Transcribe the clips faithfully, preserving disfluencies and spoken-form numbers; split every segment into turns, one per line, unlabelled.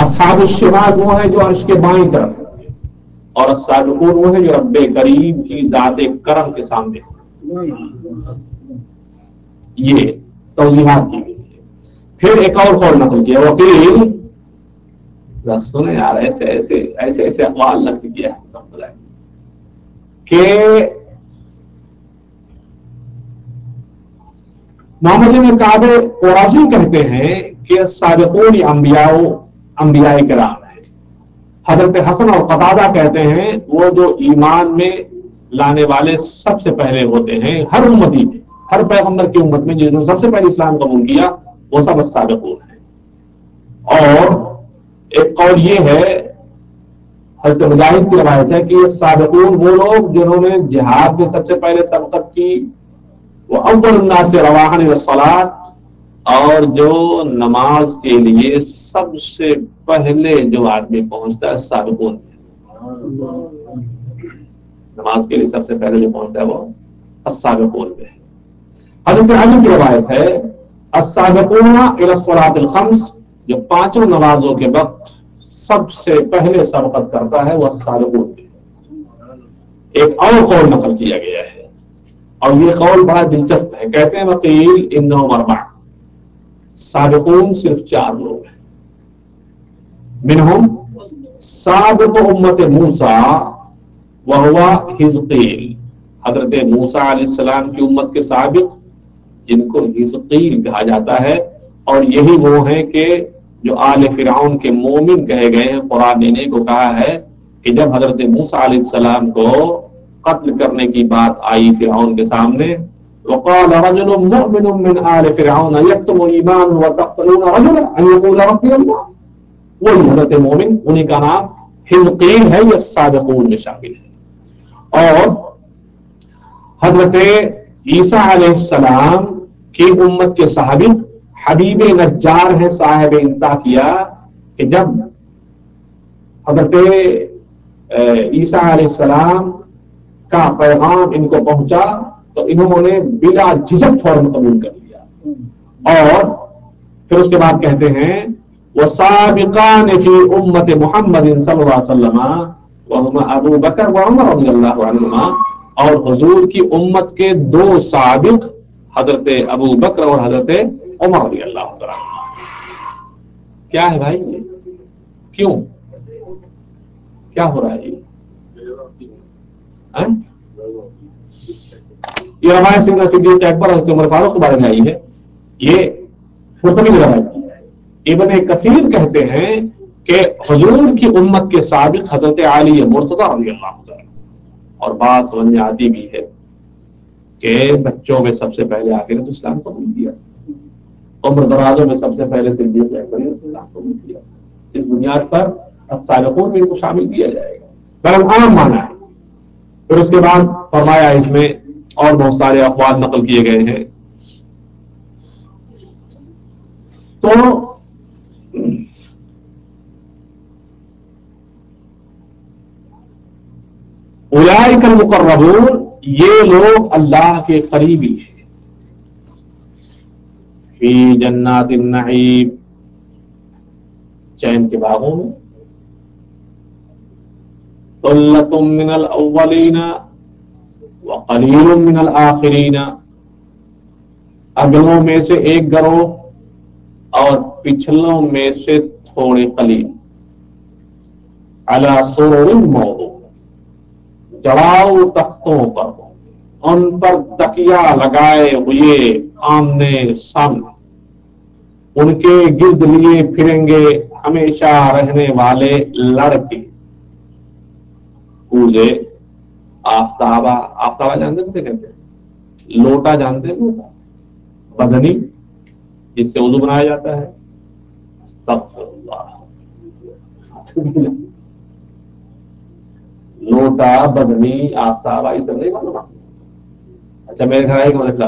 اصحاب الشمال وہ ہیں جو عرش کے بائیں طرف، اور السابقون وہ ہیں جو رب کریم کی ذات کرم کے سامنے. یہ توضیحات کی گئی ہے. پھر ایک اور قول نقل کیا وکیل سنے یار ایسے ایسے ایسے ایسے اقوال نقل کیا ہے کہ محمد بن کعب قرظی کہتے ہیں کہ سابقون انبیاء انبیاء کرام ہیں. حضرت حسن اور قتادہ کہتے ہیں وہ جو ایمان میں لانے والے سب سے پہلے ہوتے ہیں ہر امتی میں، ہر پیغمبر کی امت میں جنہوں نے سب سے پہلے اسلام قبول کیا وہ سب السابقون ہیں. اور ایک قول یہ ہے حضرت مجاہد کی روایت ہے کہ السابقون وہ لوگ جنہوں نے جہاد میں سب سے پہلے سبقت کی، وہ اول الناس رواحا الی الصلاۃ، اور جو نماز کے لیے سب سے پہلے جو آدمی پہنچتا ہے سابقون، نماز کے لیے سب سے پہلے جو پہنچتا ہے وہ السابقون میں. حضرت علی کی روایت ہے السابقون الی الصلاۃ الخمس، جو پانچوں نمازوں کے وقت سب سے پہلے سبقت کرتا ہے وہ السابقون میں. ایک اور قول نقل کیا گیا ہے اور یہ قول بڑا دلچسپ ہے. کہتے ہیں وقیل انہم اربع، سابقون صرف چار لوگ ہیں. منہم سابق امت موسیٰ وہو حزقیل، حضرت موسیٰ علیہ السلام کی امت کے سابق جن کو حزقیل کہا جاتا ہے، اور یہی وہ ہیں کہ جو آل فرعون کے مومن کہے گئے ہیں. قرآن نے کو کہا ہے کہ جب حضرت موسیٰ علیہ السلام کو قتل کرنے کی بات آئی فرعون کے سامنے، وقال رجل مؤمن من آل فرعون یکتم ایمانہ وتقتلون رجلا ان یقول ربی اللہ، وہی حضرت مومن انہیں کا نام حزقیل ہے، یہ سابقون میں شامل ہے. اور حضرت عیسیٰ علیہ السلام کی امت کے صحابی حبیب نجار ہے صاحب انطاکیہ، کہ جب حضرت عیسیٰ علیہ السلام کا پیغام ان کو پہنچا تو انہوں نے بلا جھجک فوراً قبول کر لیا. اور پھر اس کے بعد کہتے ہیں وَسَابِقَانِ فِي أُمَّةِ محمد صلی اللہ علیہ وسلم وَهُمَا ابو بکر وعمر رضی اللہ عنہما، اور حضور کی امت کے دو سابق حضرت ابو بکر اور حضرت عمر رضی اللہ عنہ. کیا ہے بھائی یہ؟ کیوں کیا ہو رہا ہے یہ؟ یہ روایت سیدنا صدیق اکبر حضرت عمر فاروق کے بارے میں آئی ہے. یہ قرطبی کی روایت کی ہے. ابن کثیر کہتے ہیں کہ حضور کی امت کے سابق حضرت علی مرتضی رضی اللہ عنہ، اور بات سمجھ میں آتی بھی ہے کہ بچوں میں سب سے پہلے آخر تو اسلام قبول کیا، عمر درازوں میں سب سے پہلے صدیق اکبر نے اسلام قبول کیا. اس بنیاد پر السابقون میں ان کو شامل کیا جائے گا، بہرحال عام مانا ہے. پھر اس کے بعد فرمایا اس میں اور بہت سارے اقوال نقل کیے گئے ہیں. تو اولئک المقربون، یہ لوگ اللہ کے قریبی ہیں. فی جنات النعیم، چین کے باغوں میں. ثلۃ من الاولین وقلیل من الآخرین، اگلوں میں سے ایک گروہ اور پچھلوں میں سے تھوڑے قلیل. علی سرر موضونہ، جڑاؤ تختوں پر، ان پر تکیا لگائے ہوئے آمنے سامنے، ان کے گرد لیے پھریں گے ہمیشہ رہنے والے لڑکے. کوزے آفتابہ، آفتابہ جانتے ہیں کسے کہتے ہیں؟ لوٹا جانتے ہیں؟ لوٹا بدنی جس سے وضو بنایا جاتا ہے. استغفر اللہ. لوٹا بدنی آفتابہ یہ سب نہیں معلوم. اچھا میرے گھر آئے گا مطلب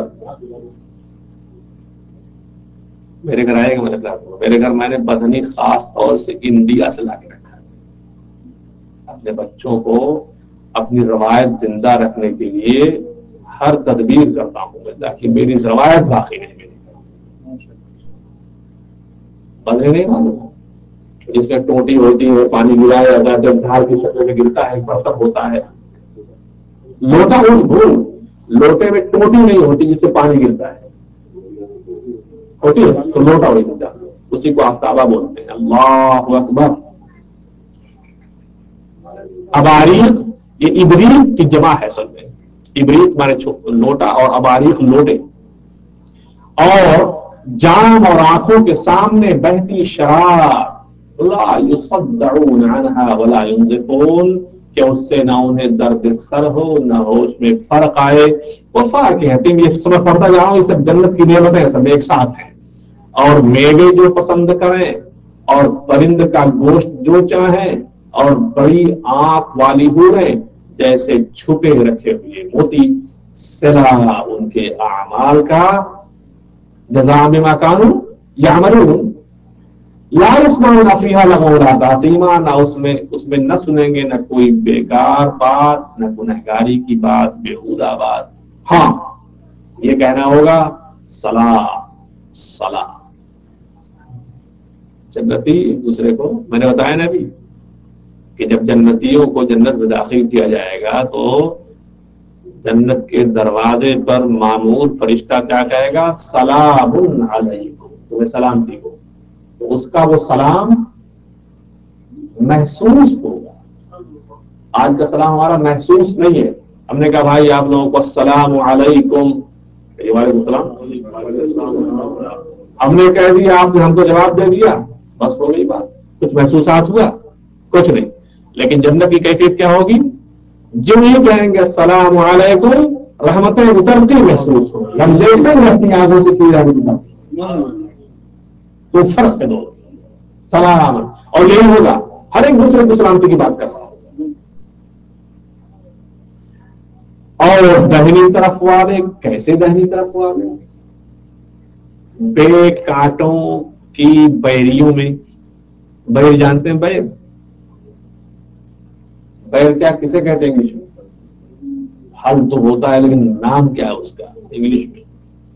میرے گھر آئے گا مطلب میرے گھر میں نے بدنی خاص طور سے انڈیا سے لا کے رکھا ہے. اپنے بچوں کو اپنی روایت زندہ رکھنے کے لیے ہر تدبیر کرتا ہوں تاکہ میری روایت باقی نہیں ملے. بدنی نہیں معلوم جس میں ٹوٹی ہوتی ہے، پانی گرایا جاتا ہے، جب دھار کی شکل میں گرتا ہے برتن ہوتا ہے. لوٹا اس بھول لوٹے میں ٹوٹی نہیں ہوتی جس سے پانی گرتا ہے، ہوتی ہے تو لوٹا ہو جاتا ہے، اسی کو آفتابہ بولتے ہیں. اللہ اکبر. اباریق یہ ابریق کی جمع ہے، اصل میں ابریق مانے لوٹا اور اباریق لوٹے. اور جام اور آنکھوں کے سامنے بہتی شراب، لا یصدعون عنها ولا ينزفون، کہ اس سے نہ انہیں درد سر ہو نہ ہوش میں فرق آئے. وہ فرق کہتے ہیں، یہ سب پڑھتا جاؤ، یہ سب جنت کی نعمتیں سب ایک ساتھ ہیں. اور میوے جو پسند کریں اور پرند کا گوشت جو چاہیں اور بڑی آنکھ والی حوریں جیسے چھپے رکھے ہوئے موتی، سلا ان کے اعمال کا، جزاء بما كانوا يعملون. لا يسمعون فيها لغوا تاثیما، نہ اس میں اس میں نہ سنیں گے نہ کوئی بیکار بات، نہ گنہگاری کی بات، بےہودہ بات. ہاں یہ کہنا ہوگا سلام سلام. جنتی ایک دوسرے کو، میں نے بتایا نا ابھی کہ جب جنتیوں کو جنت میں داخل کیا جائے گا تو جنت کے دروازے پر مامور فرشتہ کیا کہے گا؟ سلام علیکم، تمہیں سلام دی ہو. تو اس کا وہ سلام محسوس ہوگا. آج کا سلام ہمارا محسوس نہیں ہے. ہم نے کہا بھائی آپ لوگوں کو السلام علیکم، وعلیکم السلام، ہم نے کہہ دیا، آپ نے ہم کو جواب دے دیا، بس ہو گئی بات. کچھ محسوسات ہوا؟ کچھ نہیں. لیکن جنت کی کیفیت کیا ہوگی؟ جو یہ کہیں گے السلام علیکم، رحمتیں اترتی محسوس ہو، ہم لیتے رہتی آگوں سے پی رہی. تو فرق ہے دو سلام. اور یہی ہوگا، ہر ایک دوسرے کی سلامتی کی بات کر رہا ہوں. اور دہنی طرف والے کیسے؟ دہنی طرف والے بے کانٹوں کی بیریوں میں. بیر جانتے ہیں؟ بیر بیر کیا کسے کہتے ہیں انگلش میں؟ حل تو ہوتا ہے لیکن نام کیا ہے اس کا انگلش میں؟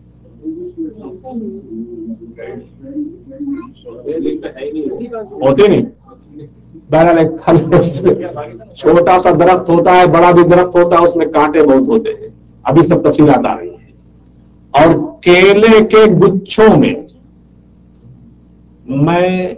ہوتے نہیں. بہرحال چھوٹا سا درخت ہوتا ہے، بڑا بھی درخت ہوتا ہے، اس میں کانٹے بہت ہوتے ہیں. ابھی سب تفصیلات آ رہی ہیں. اور کیلے کے گچھوں میں، میں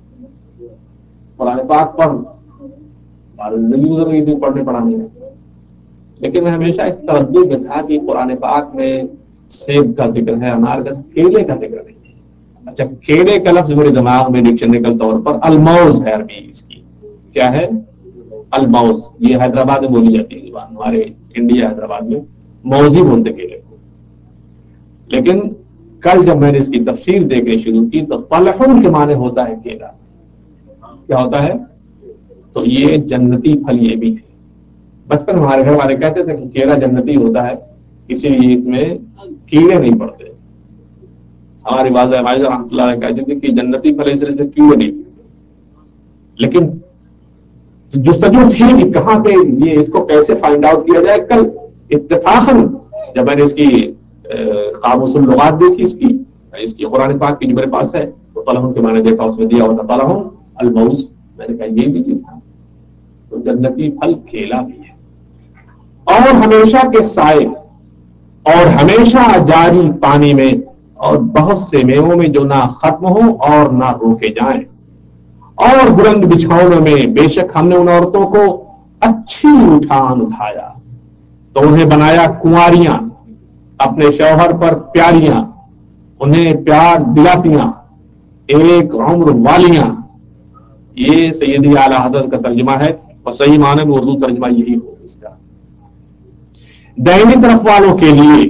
قرآن پاک پڑھ زندگی گزر گئی تھی پڑھنے پڑھانے میں، لیکن میں ہمیشہ اس تردد میں تھا کہ قرآن پاک میں سیب کا ذکر ہے، انار کا، کیلے کا ذکر نہیں ہے. اچھا، کیلے کا لفظ میرے دماغ میں ڈکشنریکل طور پر الموز ہے. عربی اس کی کیا ہے؟ الموز. یہ حیدرآباد میں بولی جاتی ہے زبان، ہمارے انڈیا حیدرآباد میں موزی بولتے کیلے کو. لیکن کل جب میں نے اس کی تفسیر دیکھنی شروع کی تو طلحن کے معنی ہوتا ہے کیلا. کیا ہوتا ہے؟ تو یہ جنتی پھل یہ بھی ہے. بچپن ہمارے گھر والے کہتے تھے کہ کیلا جنتی ہوتا ہے، اسی لیے اس میں کیڑے نہیں پڑتے. ہماری والدہ ماجدہ رحمۃ اللہ علیہ کہتے تھے کہ جنتی پھل اس طرح سے کیڑے نہیں. لیکن جستجو تھی کہ کہاں پہ یہ اس کو کیسے فائنڈ آؤٹ کیا جائے. کل اتفاقاً جب میں نے اس کی قاموس اللغات دیکھی، اس کی اس کی قرآن پاک کی جو میرے پاس ہے، تو طلحن کے معنی دیکھا، اس میں دیا ہوتا طلحن الموز. میں نے کہا یہ بھی چیز تھا. تو جنتی پھل کیلا بھی ہے. اور ہمیشہ کے سائے اور ہمیشہ جاری پانی میں اور بہت سے میووں میں جو نہ ختم ہو اور نہ روکے جائیں. اور بلند بچھاؤنوں میں بے شک ہم نے ان عورتوں کو اچھی اٹھان اٹھایا تو انہیں بنایا کنواریاں، اپنے شوہر پر پیاریاں، انہیں پیار دلاتیاں، ایک عمر والیاں. یہ سیدی اعلی حضرت کا ترجمہ ہے، اور صحیح معنی میں اردو ترجمہ یہی ہو اس کا. دائنی طرف والوں کے لیے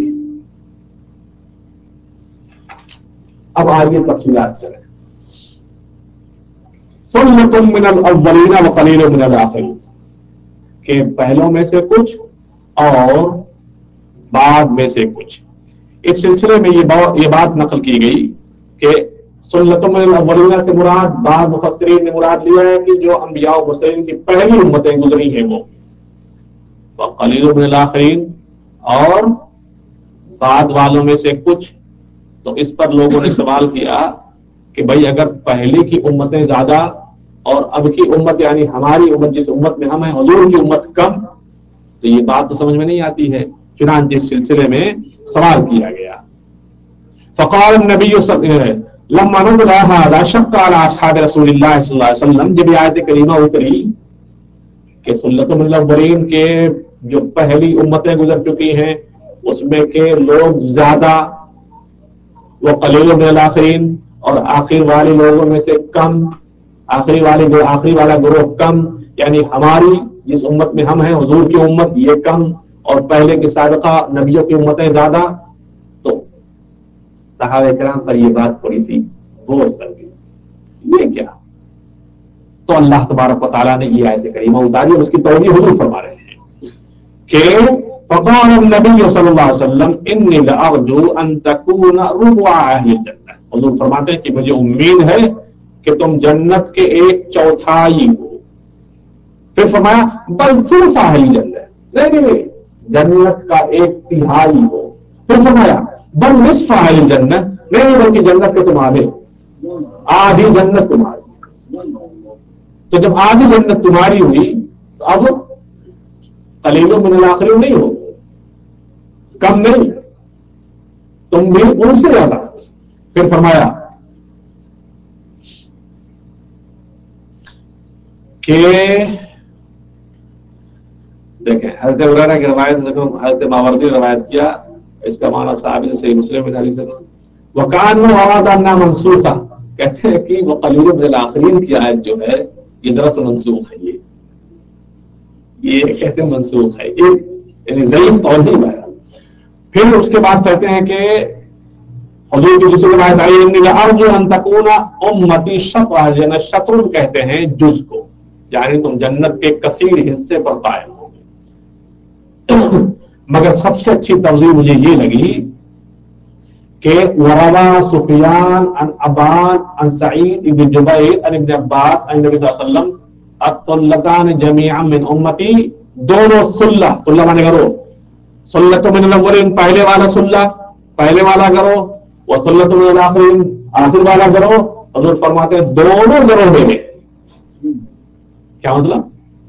اب آئیے تفصیلات چلیں. سنت من الاولین وقلیل من الاخرین، کہ پہلوں میں سے کچھ اور بعد میں سے کچھ. اس سلسلے میں یہ بات نقل کی گئی کہ سنت من الاولین سے مراد، بعض مفسرین نے مراد لیا ہے کہ جو انبیاء و مرسلین کی پہلی امتیں گزری ہیں وہ، وقلیل من الاخرین، اور بعد والوں میں سے کچھ. تو اس پر لوگوں نے سوال کیا کہ بھائی اگر پہلے کی امتیں زیادہ اور اب کی امت یعنی ہماری امت جس امت میں ہم ہیں حضور کی امت کم، تو یہ بات تو سمجھ میں نہیں آتی ہے. چنانچہ اس سلسلے میں سوال کیا گیا. فقال النبی صلی اللہ علیہ وسلم لما نزل هذا شق على اصحاب رسول اللہ صلی اللہ علیہ وسلم، جب یہ آیت کریمہ اتری کہ سنت من الاولین کے جو پہلی امتیں گزر چکی ہیں اس میں کے لوگ زیادہ، وہ قلیل من الاخرین، اور آخر والے لوگوں میں سے کم، آخری والے جو آخری والا گروہ کم، یعنی ہماری جس امت میں ہم ہیں حضور کی امت یہ کم اور پہلے کی سابقہ نبیوں کی امتیں زیادہ. تو صحابہ کرام پر یہ بات تھوڑی سی غور کر گئی، یہ کیا؟ تو اللہ تبارک و تعالیٰ نے یہ آیت کریمہ اتاری اور اس کی توضیح حضور فرما رہے ہیں کہ فقال النبی صلی اللہ علیہ وسلم انی لارجو ان تکون ربع اہل الجنہ. حضور فرماتے ہیں کہ مجھے امید ہے کہ تم جنت کے ایک چوتھائی ہو. پھر فرمایا بل ثلث اہل الجنہ، نہیں نہیں جنت کا ایک تہائی ہو. پھر فرمایا بل نصف اہل الجنہ، نہیں بلکہ جنت کے تم آدھے، آدھی جنت تمہاری. تو جب آدھی جنت تمہاری ہوئی تو اب قلیل من الاخرین نہیں ہو، کم نہیں، تم بھی ان سے زیادہ. پھر فرمایا کہ دیکھیں حضرت ہریرہ کی روایت حضرت ماوردی روایت کیا، اس کا معنی صحابی نے صحیح مسلم میں حدیث ہے وکانوا اراد ان منسوخہ، کہتے ہیں کہ وہ قلیل من الاخرین کی آیت جو ہے یہ دراصل منسوخ ہے، یہ یہ کہتے ہیں منسوخ ہے، یہ یعنی ضعیف قول نہیں ہے. پھر اس کے بعد کہتے ہیں کہ حضور کی دوسری روایت آئی انی لارجو ان تکون امتی شطر الجنہ، شطر کہتے ہیں جز کو، یعنی تم جنت کے کثیر حصے پر قائم ہو گے. مگر سب سے اچھی توضیح مجھے یہ لگی کہ وروا سفیان عن ابان عن سعید بن جبیر عن ابن عباس عن نبی صلی اللہ علیہ وسلم الطلقان جميعا من امتی، دونوں سلہ، سلہ مانے کرو سلت من الاولین پہلے والا سلہ پہلے والا کرو، وہ سلت من الاخرین آخر والا کرو. حضور فرماتے ہیں دونوں گروہ میں. کیا مطلب؟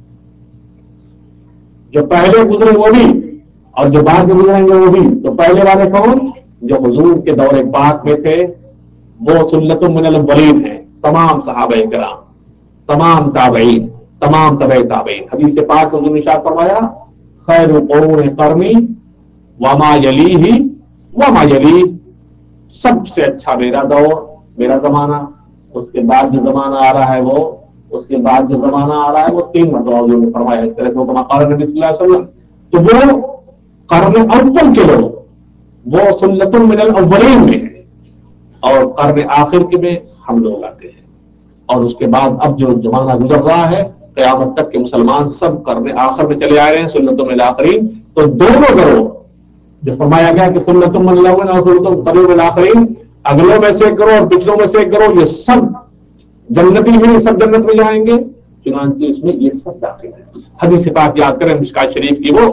جو پہلے گزرے وہ بھی اور جو بعد میں گزریں گے وہ بھی. تو پہلے والے کون؟ جو حضور کے دور پاک میں تھے وہ سنت من الاولین ہیں، تمام صحابہ کرام، تمام تابعین، تمام تبع تابعین. حدیث پاک حضور نے ارشاد فرمایا خیر القرون قرنی وما یلیہ وما یلیہ، سب سے اچھا میرا دور، میرا زمانہ، اس کے بعد جو زمانہ آ رہا ہے وہ، اس کے بعد جو زمانہ آ رہا ہے وہ. تین مرتبہ حضور نے فرمایا اس طرح سے قال نبی صلی اللہ علیہ وسلم. تو وہ قرن اول کے لوگ وہ سنت من الاولین میں ہیں اور قرن آخر کے میں ہم لوگ آتے ہیں. اور اس کے بعد اب جو زمانہ گزر رہا ہے قیامت تک کے مسلمان سب قرن آخر میں چلے آ رہے ہیں، سنت من الاخرین. تو دونوں گروہ جو فرمایا گیا کہ سنت من الاولین اور سنت قرن من الاخرین، اگلوں میں سے ایک گروہ اور پچھلوں میں سے ایک گروہ، یہ سب جنتی بھی سب جنت میں جائیں گے. چنانچہ اس میں یہ سب داخل ہے. حدیث پاک یاد کریں مشکات شریف کی، وہ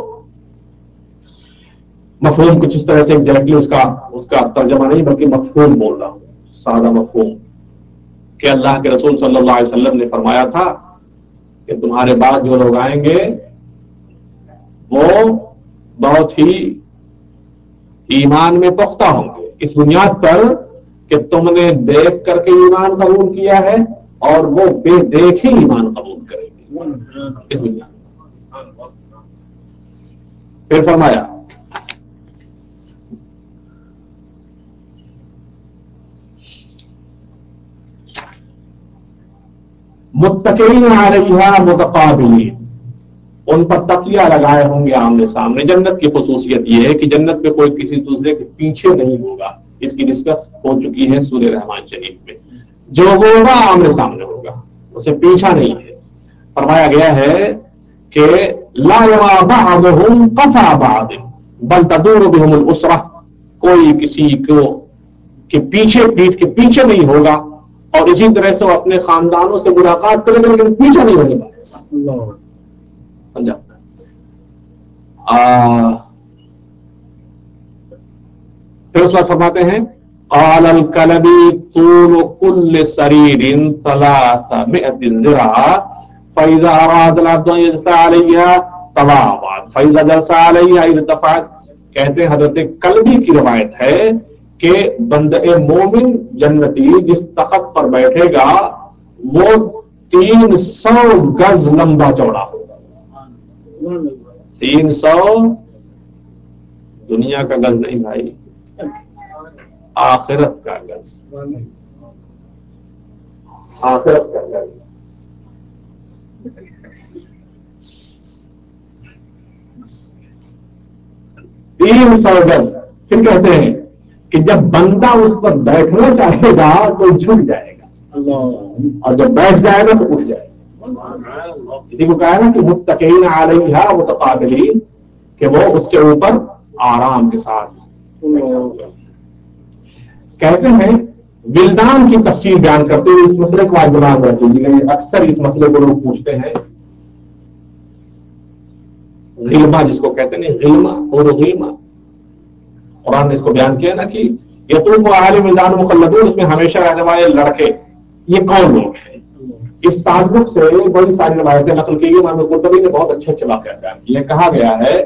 مفہوم کچھ اس طرح سے ایگزیکٹلی اس کا اس کا ترجمہ نہیں بلکہ مفہوم بول رہا ہوں، سادہ مفہوم، کہ اللہ کے رسول صلی اللہ علیہ وسلم نے فرمایا تھا کہ تمہارے بعد جو لوگ آئیں گے وہ بہت ہی ایمان میں پختہ ہوں گے، اس بنیاد پر کہ تم نے دیکھ کر کے ایمان قبول کیا ہے اور وہ بے دیکھ ہی ایمان قبول کریں گے اس بنیاد پر. پھر فرمایا متقین علیہا متقابلین، ان پر تکیہ لگائے ہوں گے آمنے سامنے. جنت کی خصوصیت یہ ہے کہ جنت میں کوئی کسی دوسرے کے پیچھے نہیں ہوگا، اس کی ڈسکس ہو چکی ہے سورہ رحمان شریف میں. جو ہوگا آمنے سامنے ہوگا، اسے پیچھا نہیں ہے. فرمایا گیا ہے کہ لا یرا بعضهم قفا بعض بل تدور بهم الاسرہ، کوئی کسی کو کہ پیچھے پیٹھ کے پیچھے نہیں ہوگا اور اسی طرح سے وہ اپنے خاندانوں سے ملاقات کرے گا لیکن پیچھا نہیں ہونے والا. سمجھا؟ پھر اس بات فرماتے ہیں قال الكلبي طول كل سرير ثلاثمائة ذراع فإذا أراد العبد أن يجلس عليها تواضع فإذا جلس عليها ارتفعت. کہتے ہیں حضرت کلبی کی روایت ہے کہ بندہ مومن جنتی جس تخت پر بیٹھے گا وہ تین سو گز لمبا چوڑا ہوگا. تین سو دنیا کا گز نہیں بھائی، آخرت کا گز، آخرت کا گز. تین سو گز. پھر کہتے ہیں کہ جب بندہ اس پر بیٹھنا چاہے گا تو جھک جائے گا اور جب بیٹھ جائے گا تو اٹھ جائے گا. کسی کو کہا نا کہ متقین علیہا متقابلین، کہ وہ اس کے اوپر آرام کے ساتھ. کہتے ہیں ولدان کی تفصیل بیان کرتے ہوئے اس مسئلے کو آج دماغ میں رکھیے. اکثر اس مسئلے کو لوگ پوچھتے ہیں غلما جس کو کہتے ہیں غلما اور غلما. قرآن نے اس کو بیان کیا نا کہ یتوب عالم ولدان مخلدون، اس میں ہمیشہ رہنے والے لڑکے. یہ کون لوگ ہیں؟ اس تعلق سے بڑی ساری روایتیں نقل کی گئی. امام قرطبی نے بہت اچھے اچھے واقعات بیان کیے. کہا گیا ہے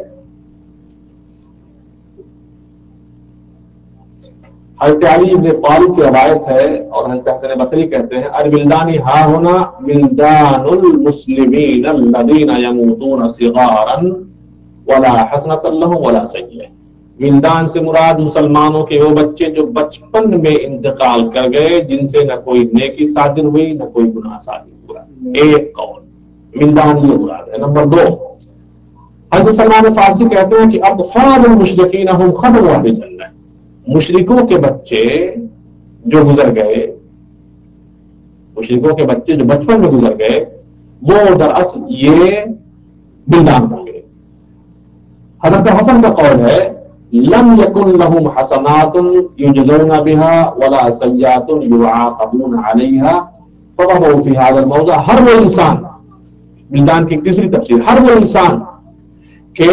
حضرت علی ابن طالب کی روایت ہے اور حضرت حسن بصری کہتے ہیں الولدان ہا ہونا ولدان المسلمین الذین یموتون صغارا ولا حسنۃ لهم ولا سیئہ. ولدان سے مراد مسلمانوں کے وہ بچے جو بچپن میں انتقال کر گئے، جن سے نہ کوئی نیکی صادر ہوئی نہ کوئی گناہ صادر ہوا. ایک قول ولدان یہ مراد ہے. نمبر دو، حضرت سلمان فارسی کہتے ہیں کہ اطفال المشرکین هم خبر اہل الجنہ، مشرکوں کے بچے جو گزر گئے، مشرکوں کے بچے جو بچپن میں گزر گئے وہ دراصل یہ ولدان ہوں گے. حضرت حسن کا قول ہے لم يكن لهم حسنات يجزون بها ولا سيئات يعاقبون عليها فوضعوا في هذا الموضع. ہر وہ انسان، ولدان کی تیسری تفسیر، ہر وہ انسان کہ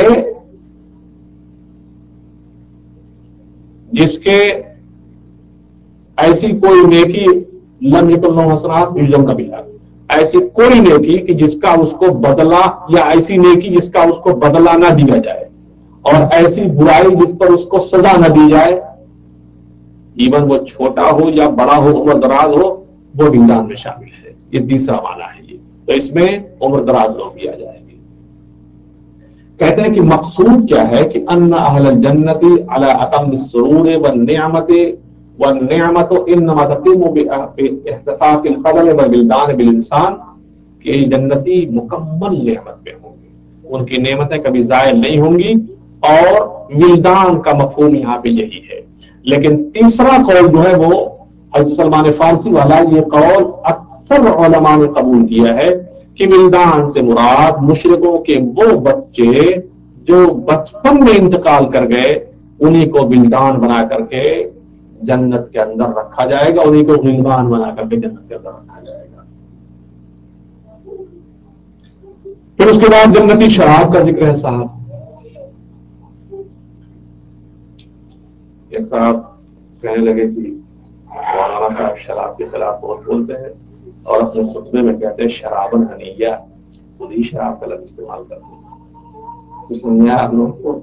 جس کے ایسی کوئی نیکی لم یکن لہ حسنات یجزون بها، ایسی کوئی نیکی کہ جس کا اس کو بدلہ، یا ایسی نیکی جس کا اس کو بدلہ نہ دیا جائے، اور ایسی برائی جس پر اس کو سزا نہ دی جائے، ایون وہ چھوٹا ہو یا بڑا ہو، عمر دراز ہو، وہ ولدان میں شامل ہے. یہ تیسرا معنی ہے. یہ تو اس میں عمر دراز لوگ بھی آ جائیں گے. کہتے ہیں کہ مقصود کیا ہے کہ ان اہل الجنت علی اتم السرور والنعمت والنعمت انما تتم باحتفاق الخلل والولدان بالانسان، کہ جنتی مکمل نعمت میں ہوں گے، ان کی نعمتیں کبھی زائل نہیں ہوں گی. اور ولدان کا مفہوم یہاں پہ یہی ہے. لیکن تیسرا قول جو ہے وہ حضرت سلمان فارسی والا، یہ قول اکثر علماء نے قبول کیا ہے کہ ولدان سے مراد مشرکوں کے وہ بچے جو بچپن میں انتقال کر گئے، انہی کو ولدان بنا کر کے جنت کے اندر رکھا جائے گا، انہی کو غلمان بنا کر کے جنت کے اندر رکھا جائے گا. پھر اس کے بعد جنتی شراب کا ذکر ہے. صاحب ایک صاحب کہنے لگے کہ مولانا صاحب شراب کے خلاف بہت بولتے ہیں اور اپنے خطبے میں کہتے ہیں شرابن حنیہ، خود ہی شراب کا لفظ استعمال کرتے ہیں. کچھ سمجھا آپ لوگوں کو؟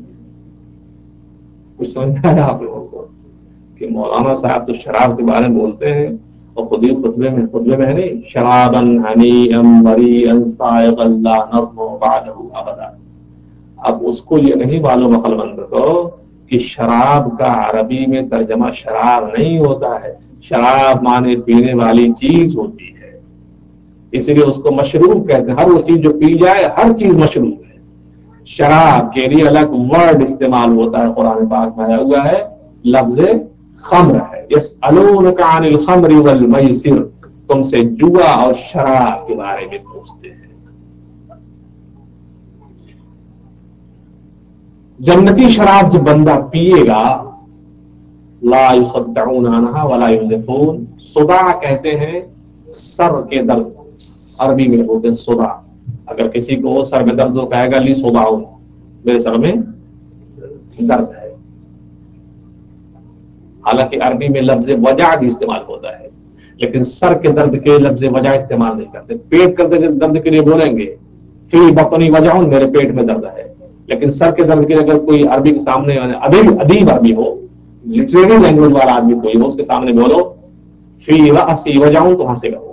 کچھ سمجھا ہے آپ لوگوں کو کہ مولانا صاحب تو شراب کے بارے میں بولتے ہیں اور خود ہی خطبے میں خطبے میں ہے نہیں شرابن حنیئا مریئا سائغا لا نظم بعدہ ابدا. اب اس کو یہ نہیں معلوم عقل مند کو کہ شراب کا عربی میں ترجمہ شراب نہیں ہوتا ہے، شراب مانے پینے والی چیز ہوتی ہے، اسی لیے اس کو مشروب کہتے ہیں. ہر وہ چیز جو پی جائے ہر چیز مشروب ہے. شراب کے لیے الگ ورڈ استعمال ہوتا ہے. قرآن پاک میں آیا ہوا ہے لفظ خمر ہے. یسألونک عن الخمر والمیسر، تم سے جوا اور شراب کے بارے میں پوچھتے ہیں. جنتی شراب جب بندہ پیے گا لا یصدعون عنہا ولا ینزفون. صداع کہتے ہیں سر کے درد، عربی میں بولتے ہیں صداع. اگر کسی کو سر میں درد ہو کہے گا لی صداع، میرے سر میں درد ہے. حالانکہ عربی میں لفظ وجع بھی استعمال ہوتا ہے، لیکن سر کے درد کے لفظ وجع استعمال نہیں کرتے. پیٹ کے درد کے لیے بولیں گے فی بطنی وجع، میرے پیٹ میں درد ہے. لیکن سر کے درد کے اگر کوئی عربی کے سامنے ادیب ادیب عربی ہو، لٹریری لینگویج والا آدمی کوئی ہو، اس کے سامنے بولو فی رأسی وجع تو ہنسے گا وہ،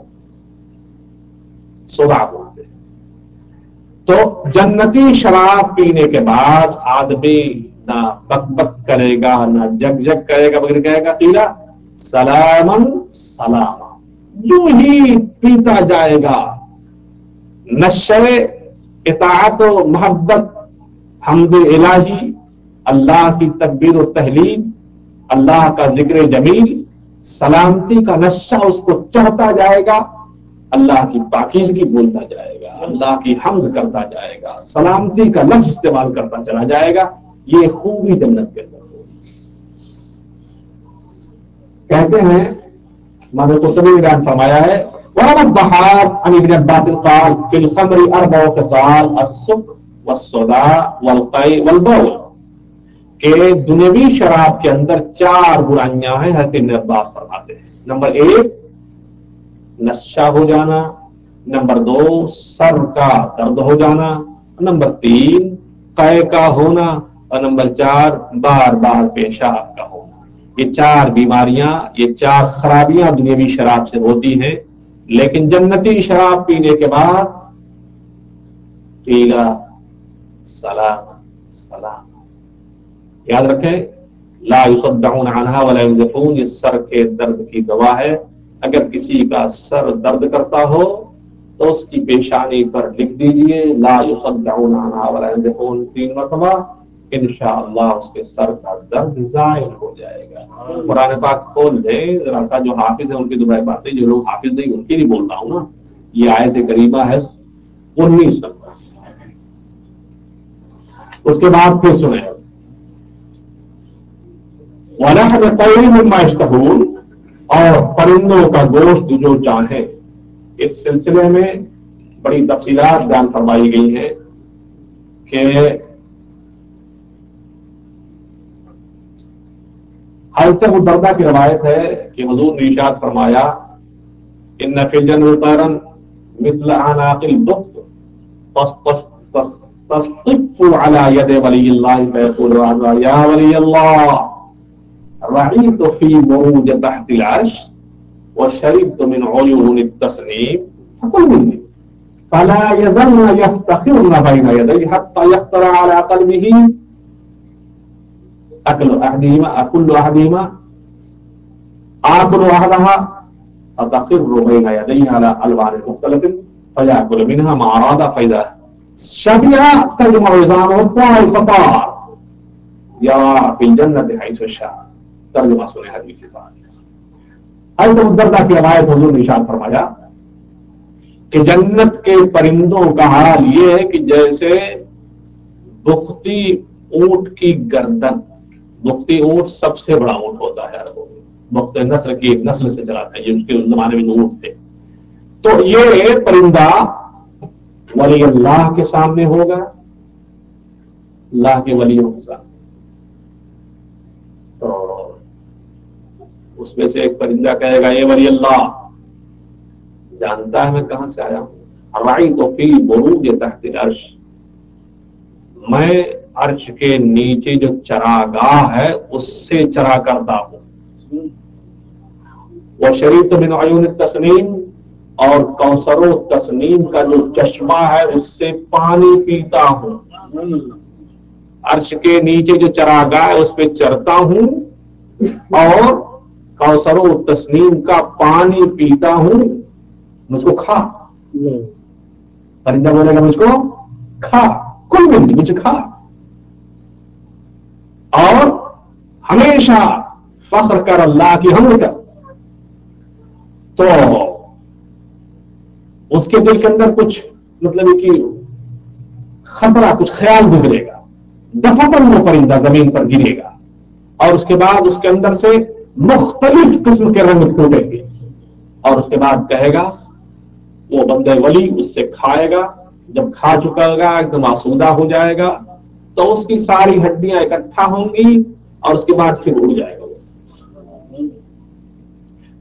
سودا بولتے. تو جنتی شراب پینے کے بعد آدمی نہ بک بک کرے گا نہ جگ جگ کرے گا، بغیر کہے گا قیلا سلامن سلاما، یوں ہی پیتا جائے گا. نشر اطاعت و محبت، حمد الہی، اللہ کی تکبیر و تحلیل، اللہ کا ذکر جمیل، سلامتی کا نشہ اس کو چڑھتا جائے گا. اللہ کی پاکیزگی بولتا جائے گا، اللہ کی حمد کرتا جائے گا، سلامتی کا لفظ استعمال کرتا چلا جائے گا. یہ خوبی جنت کے اندر ہو. کہتے ہیں مانا تو سبھی نے بیان فرمایا ہے وَرَوَى الضَّحَّاكُ عَنِ ابْنِ عَبَّاسٍ قَالَ فِي الْخَمْرِ أَرْبَعُ خِصَالٍ السُّكْرُ وَالصَّدَاعُ وَالْقَيْءُ وَالْبَوْلُ، کہ دنیوی شراب کے اندر چار برائیاں ہیں. حضرت ابن عباس فرماتے ہیں نمبر ایک نشہ ہو جانا، نمبر دو سر کا درد ہو جانا، نمبر تین قے کا ہونا، اور نمبر چار بار بار پیشاب کا ہونا. یہ چار بیماریاں، یہ چار خرابیاں دنیاوی شراب سے ہوتی ہیں. لیکن جنتی شراب پینے کے بعد پیلا سلام سلام. یاد رکھیں لا يصدعون عنها ولا ينزفون، یہ سر کے درد کی دوا ہے. اگر کسی کا سر درد کرتا ہو تو اس کی پیشانی پر لکھ دیجئے لا يصدعون عنها ولا ينزفون تین مرتبہ، انشاءاللہ اس کے سر کا درد زائل ہو جائے گا. قرآن پاک کھول دیں ذرا سا، جو حافظ ہیں ان کی دوبارہ باتیں، جو لوگ حافظ نہیں ان کی نہیں بول رہا ہوں نا. یہ آیت کریمہ ہے انیس نمبر. اس کے بعد پھر سنیں وَلَحْمِ طَيْرٍ مِّمَّا يَشْتَهُونَ، اور پرندوں کا گوشت جو چاہیں. اس سلسلے میں بڑی تفصیلات بیان فرمائی گئی ہیں کہ حضرت ابو دردہ کی روایت ہے کہ حضور نے ارشاد فرمایا ان فی الجنۃ طیرا مثل اعناق البخت تصطف على يد ولي الله فيقول يا ولي الله رأيت في مروج تحت العرش وشربت من عيون التسنيم فقل مني فلا يزلن يفتخرن بين يدي حتى يخطر على قلبه أكل أحدهما أكل أحدهما آكل أحدها فتقر بين يديه على ألوان مختلف فيأكل منها ما أراد فإذا شبع تجمع عظامه الطائر يرى في الجنة حيث شاء. ترجمہ سنے حدیث سے بات. حضرت ابو دردہ کی روایت حضور نے ارشاد فرمایا کہ جنت کے پرندوں کا حال یہ ہے کہ جیسے بختی اونٹ کی گردن، بختی اونٹ سب سے بڑا اونٹ ہوتا ہے عربوں میں، بخت نسل کی ایک نسل سے چلاتا ہے، یہ اس کے زمانے میں جو اونٹ تھے. تو یہ پرندہ ولی اللہ کے سامنے ہوگا، اللہ کے ولیوں کے سامنے. تو اس میں سے ایک پرندہ کہے گا اے ولی اللہ، جانتا ہے میں کہاں سے آیا ہوں، رأیت فی بروج تحت العرش، میں عرش کے نیچے جو چراگاہ ہے اس سے چرا کرتا ہوں. وشریبت من عیون التسنیم، اور کوثر و تسنیم کا جو چشمہ ہے اس سے پانی پیتا ہوں. عرش کے نیچے جو چراگاہ ہے اس پہ چرتا ہوں اور کوثر و تسنیم کا پانی پیتا ہوں. مجھ کو کھا. پرندہ بولے گا مجھ کو کھا، کل مل مجھے کھا. اور ہمیشہ فخر کر، اللہ کی حمد کر. تو اس کے دل کے اندر کچھ مطلب کہ خطرہ، کچھ خیال گزرے گا. دفعتاً وہ پرندہ زمین پر گرے گا اور اس کے بعد اس کے اندر سے مختلف قسم کے رنگ پھوٹیں گے اور اس کے بعد کہے گا وہ بندہ ولی اس سے کھائے گا. جب کھا چکا گا ایک دم آسودہ ہو جائے گا تو اس کی ساری ہڈیاں اکٹھا ہوں گی اور اس کے بعد پھر اڑ جائے گا وہ.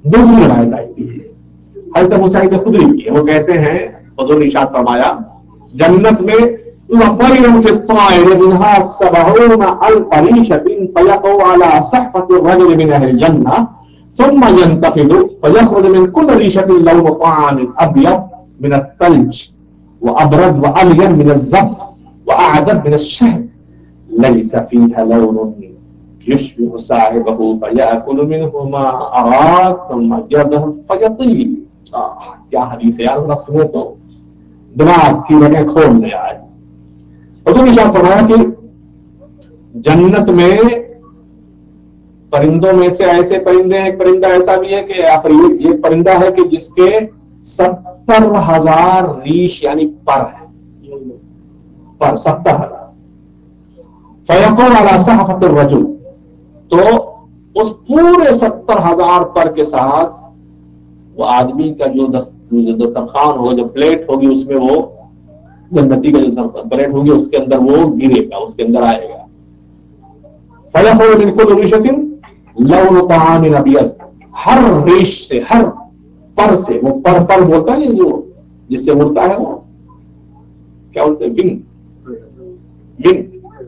دوسری روایت آئی تھی حضرت ابو سعید خدری کی، وہ کہتے ہیں حضور نے ارشاد فرمایا جنت میں لطير في الطائر منها سبعون ألف ريشة فيقع على صحفة الرجل من أهل الجنة ثم ينتفض فيخرج من كل ريشة لون طعام أبيض من الثلج وأبرد وألين من الزبط وأعذب من الشهد ليس فيها لون يشبه صاحبه فيأكل منه ما أراد ثم يذهب فيطيب. کیا حدیث ہے یار، ذرا سنو تو دماغ کی رگیں کھول دے آج. حضور نے ارشاد فرمایا کہ جنت میں پرندوں میں سے ایسے پرندے ہیں، ایک پرندہ ایسا بھی ہے کہ یہ پرندہ ہے کہ جس کے ستر ہزار ریش یعنی پر ہے، پر ستر ہزار. فیقول علی صحفۃ الرجل، تو اس پورے ستر ہزار پر کے ساتھ وہ آدمی کا جو دسترخوان ہوگا، جو پلیٹ ہوگی، اس میں وہ جنتی کا جو پلیٹ ہوگی اس کے اندر وہ گرے گا، اس کے اندر آئے گا. فیخرج من کل ریشۃ لون طعام ابیض، ہر ریش سے، ہر پر سے، وہ پر پر بولتا ہے جو جس سے اڑتا ہے، وہ کیا بولتے ہیں، ونگ ونگ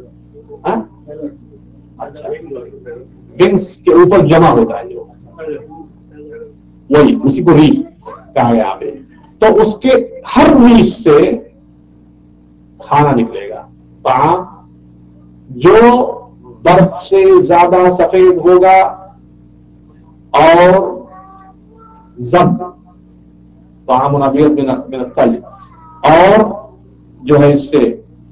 اچھا ونگس کے اوپر جمع ہوتا ہے جو، وہی اسی کو ریش کہا گیا آپ. تو اس کے ہر ریش سے کھانا نکلے گا، طعام جو برف سے زیادہ سفید ہوگا، اور زب طعام ابیض من الثلج، اور جو ہے اس سے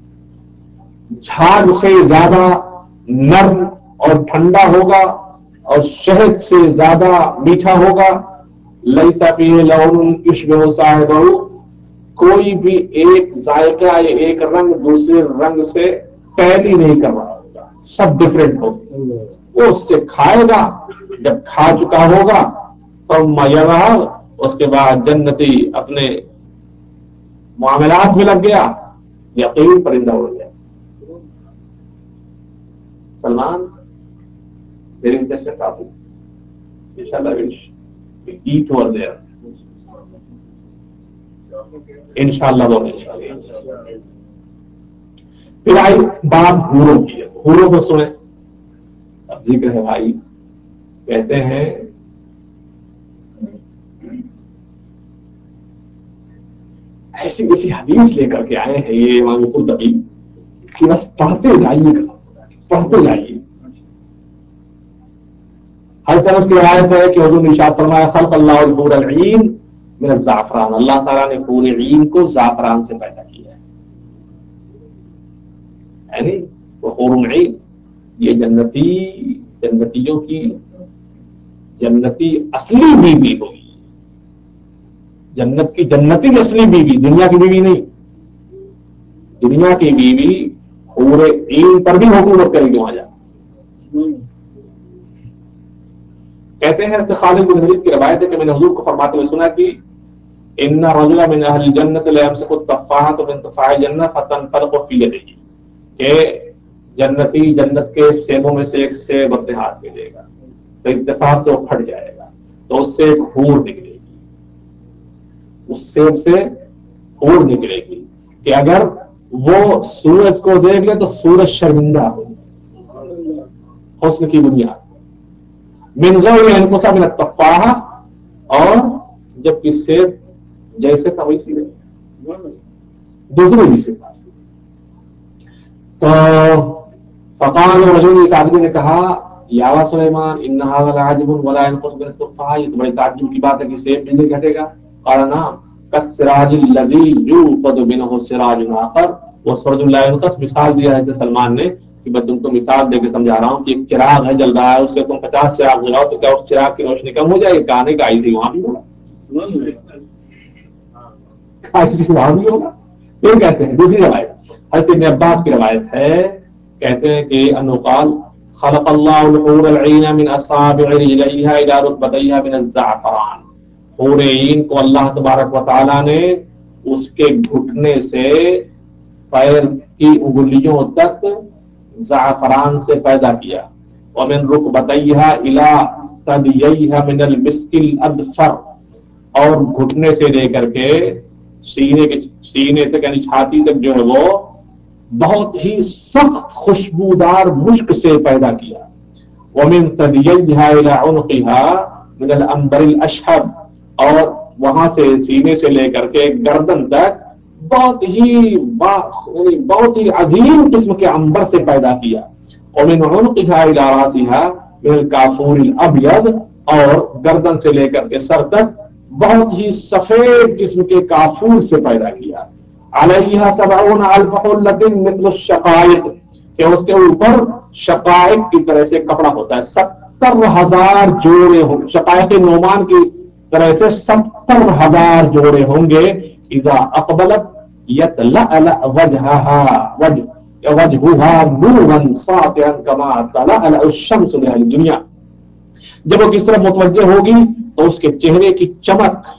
جھاگ سے زیادہ نرم اور ٹھنڈا ہوگا، اور شہد سے زیادہ میٹھا ہوگا. لیس فیہ لون یشبہ صاحبہ، کوئی بھی ایک ذائقہ یا ایک رنگ دوسرے رنگ سے پہلی نہیں کر رہا ہوگا، سب ڈفرینٹ ہوگا. وہ اس سے کھائے گا، جب کھا چکا ہوگا تو یذہب، اس کے بعد جنتی اپنے معاملات میں لگ گیا، یقین پرندہ ہو گیا. Salman very interesting topic. Inshallah we'll eat over there. Inshallah بولے. پھر آئی بات حوروں کی. حوروں کو سنیں، اب ذکر ہے بھائی. کہتے ہیں ایسی ایسی حدیث لے کر کے آئے ہیں یہ امام قرطبی کہ بس پڑھتے جائیے پڑھتے جائیے. ہر طرح کی روایت ہے کہ حضور نے ارشاد فرمایا خلق اللہ الحور العین من الزعفران، اللہ تعالیٰ نے حور عین کو زعفران سے پیدا کیا ہے. یعنی وہ حور عین، یہ جنتی جنتیوں کی جنتی اصلی بیوی ہوگی. جنت کی جنتی اصلی بیوی، دنیا کی بیوی نہیں. دنیا کی بیوی حور عین پر بھی حکومت کرے گی وہاں جا. کہتے ہیں خالد بن ولید کی روایت ہے کہ میں نے حضور کو فرماتے ہوئے سنا کہ ان رجلا من اہل الجنۃ لا يمسك التفاحة من تفاح الجنة فتنفلق في يده، کہ جنتی جنت کے سیبوں میں سے ایک سیب اپنے ہاتھ میں لے گا تو اتفاق سے وہ پھٹ جائے گا، تو اس سے ایک حور نکلے گی، اس سیب سے حور نکلے گی کہ اگر وہ سورج کو دیکھ لے تو سورج شرمندہ ہو حسن کی بنیاد من غیر انفسا من التفاحہ، اور جبکہ سیب جیسے تھا ویسی رہے دوسرے بھی سے. تو فقال رجل، ایک آدمی نے کہا یا سلیمان ان هذا لعجب ولا ينقص من التفاحہ، یہ تو بڑی تعجب کی بات ہے کہ سیب بھی نہیں گھٹے گا. قال نعم كالسراج الذي يوقد منه سراج آخر وسرج لا ينقص. مثال دیا ہے سلمان نے کہ میں تم کو مثال دے کے سمجھا رہا ہوں کہ ایک چراغ ہے جل رہا ہے، اس سے تم پچاس چراغ جلاؤ تو کیا اس چراغ کی روشنی کم ہو جائے گی؟ کہانے کا ایسی وہاں بھی ہوگا، ایسی وہاں بھی ہوگا. پھر کہتے ہیں دوسری روایت حضرت ابن عباس کی روایت ہے، کہتے ہیں کہ انه قال خلق الله الحور العين من اصابع رجليها الى ركبتيها من الزعفران. حور عین کو اللہ تبارک و تعالی نے اس کے گھٹنے سے پیر کی انگلیوں تک زعفران سے پیدا کیا. ومن رکبتیہا الی ثدییھا من المسک الاظفر، اور گھٹنے سے لے کر کے سینے کے سینے تک یعنی چھاتی تک جو ہے وہ بہت ہی سخت خوشبودار مشک سے پیدا کیا. ومن ثدییھا الی عنقها من العنبر الاشهب، اور وہاں سے سینے سے لے کر کے گردن تک بہت ہی بہت ہی عظیم قسم کے عنبر سے پیدا کیا. ومن عنقها الى راسها من الكافور الابيض، اور گردن سے لے کر کے سر تک بہت ہی سفید قسم کے کافور سے پیدا کیا. علیہ سبعون الف حلۃ مثل الشقائق، کہ اس کے اوپر شقائق کی طرح سے کپڑا ہوتا ہے. ستر ہزار جوڑے ہوں شقائق نعمان کی طرح سے ستر ہزار جوڑے ہوں گے. اذا اقبلت یتلألأ وجهها وجه وجهها نورا ساطعا كما تلألأ الشمس لأهل الدنيا، جب وہ کس طرح متوجہ ہوگی تو اس کے چہرے کی چمک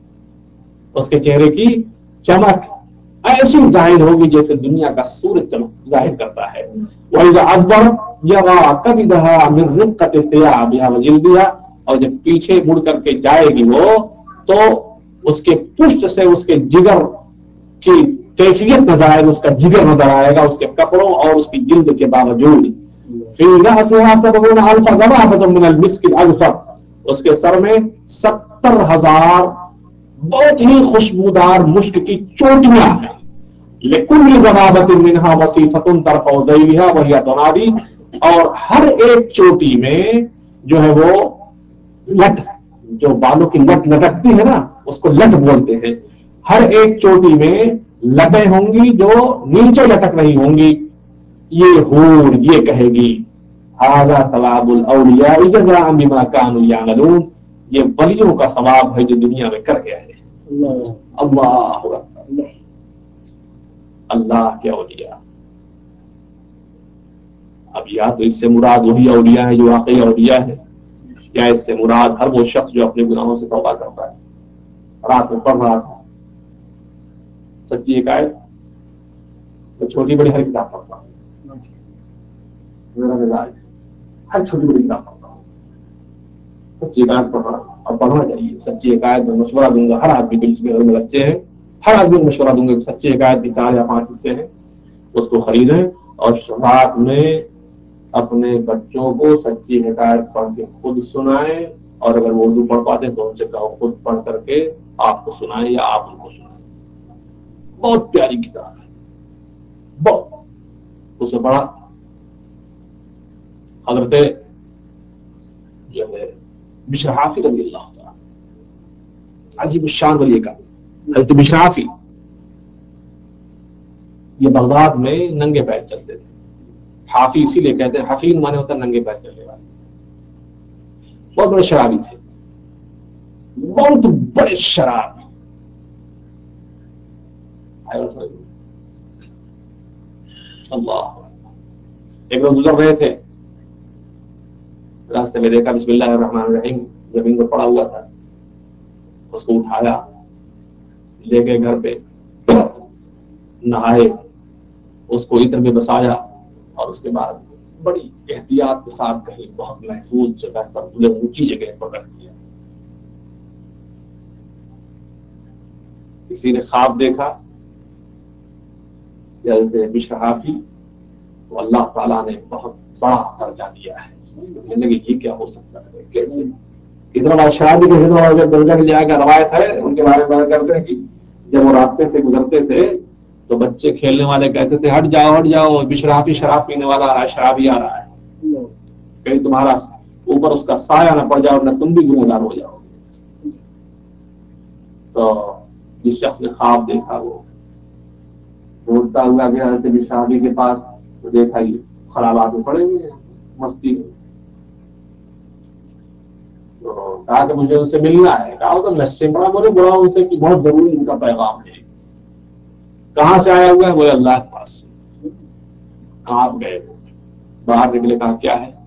اس کے چہرے کی چمک ایسی ظاہر ہوگی جیسے دنیا کا سورج چمک ظاہر کرتا ہے. وَإِذَا أَدْبَرَ يَرَىٰ كَبِدَهَا مِن رِّقَّةِ ثِيَابِهَا وَجِلْدِهَا، اور جب پیچھے مڑ کر کے جائے گی وہ تو اس کے پشت سے اس کے جگر کی کیفیت نظر آئے گا، اس کا جگر نظر آئے گا اس کے کپڑوں اور اس کی جلد کے باوجود. فِي رَأْسِهَا سَبْعُونَ أَلْفَ ذَبَابَةٍ مِّنَ الْمِسْكِ الْأَظْفَرِ، اس کے سر میں ستر ہزار بہت ہی خوشبودار مشک کی چوٹیاں ہیں. لِكُلِّ ذَبَابَةٍ مِّنْهَا وَصِيفَةٌ تَرْفَعُ ذَيْلِهَا وَهِيَ تُنَادِي، اور ہر ایک چوٹی میں جو ہے وہ لٹ، جو بالوں کی لٹ لٹکتی ہے نا اس کو لٹ بولتے ہیں. ہر ایک چوٹی میں لٹیں ہوں گی جو نیچے لٹک رہی ہوں گی. یہ حور یہ کہے گی ھذا ثواب الاولیاء جزاء بما كانوا يعملون، یہ ولیوں کا ثواب ہے جو دنیا میں کر گیا ہے. اللہ اکبر، اللہ کے اولیاء. اب یا تو اس سے مراد وہی اولیاء ہے جو واقعی اولیاء ہے، یا اس سے مراد ہر وہ شخص جو اپنے گناہوں سے توبہ کرتا ہے. رات میں پڑھ رہا تھا سچی ایک آیت، میں چھوٹی بڑی ہر کتاب پڑھتا ہوں، میرا مزاج ہر چھوٹی بڑی کتاب پڑھتا ہوں. سچی ایک آیت پڑھ رہا ہوں اور پڑھنا چاہیے. سچی ایک آیت میں مشورہ دوں گا ہر آدمی کو جس کے گھر میں بچے ہیں، ہر آدمی کو مشورہ دوں گا. سچی ایک آیت کی چار یا پانچ حصے ہیں، اس کو خریدیں اور رات میں اپنے بچوں کو سچی حکایت پڑھ کے خود سنائیں، اور اگر وہ اردو پڑھ پاتے تو ان سے کہو خود پڑھ کر کے آپ کو سنائیں یا آپ ان کو سنائیں. بہت پیاری کتاب ہے، بہت اسے پڑھا. حضرت جو ہے بشر حافی رضی اللہ تعالیٰ عظیم الشان ولی کا، حضرت بشر حافی یہ بغداد میں ننگے پیر چلتے تھے. حافی اسی لیے کہتے ہیں، حفیظ مانے ہوتا ہے ننگے پیر چلنے والے. بہت بڑے شرابی تھے، بہت بڑے شرابی. اللہ، ایک لوگ گزر رہے تھے راستے میں، دیکھا بسم اللہ الرحمن الرحیم زمین پر پڑا ہوا تھا، اس کو اٹھایا لے گئے گھر پہ، نہائے، اس کو عطر میں بسایا، اور اس کے بعد بڑی احتیاط کے ساتھ کہیں بہت محفوظ جگہ پر، اونچی جگہ پر رکھ دیا. کسی نے خواب دیکھا کہ حضرت بشر حافی تو اللہ تعالیٰ نے بہت بڑا درجہ دیا ہے. کہنے لگے یہ کیا ہو سکتا ہے، کیسے؟ اتنا بڑا شادی کے اتنا درجہ مل جائے گا. روایت ہے ان کے بارے میں کرتے ہیں کہ جب وہ راستے سے گزرتے تھے تو بچے کھیلنے والے کہتے تھے ہٹ جاؤ ہٹ جاؤ، بشر حافی شراب پینے والا آ رہا ہے، شرابی آ رہا ہے، کہیں تمہارا اوپر اس کا سایہ نہ پڑ جاؤ، نہ تم بھی گنہگار ہو جاؤ. تو جس شخص نے خواب دیکھا وہ بولتا ہوا گیا حضرت بشر حافی کے پاس، تو دیکھا یہ خرابات میں پڑے ہوئے ہیں مستی میں. تو کہا کہ مجھے ان سے ملنا ہے. کہا تو نشے بڑا بولے بڑا ان سے کہ بہت ضروری ان کا پیغام ہے. کہاں سے آیا ہوا ہے؟ وہ اللہ کے پاس سے. کہاں گئے؟ وہ باہر نکلے. کہا کیا ہے؟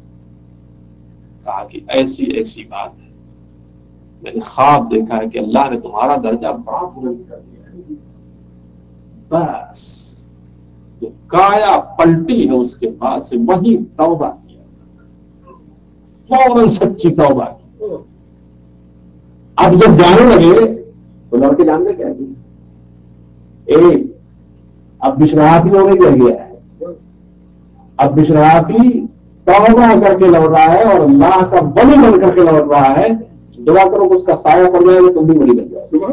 کہا کہ ایسی ایسی بات ہے، میں نے خواب دیکھا ہے کہ اللہ نے تمہارا درجہ بڑا بلند کر دیا ہے. بس جو کایا پلٹی ہے اس کے بعد سے وہی توبہ کیا. فوراً سچی توبہ کی. اب جب جانے لگے تو لڑکے جانتے کیا ایک اب بشراہٹی ہو گئی گیا ہے. اب بشراہٹی توبہ کر کے لوٹ رہا ہے اور اللہ کا ولی بن کر کے لوٹ رہا ہے. دعا کرو کہ اس کا سایہ پڑ جائے گا تم بھی ولی بن جاؤ.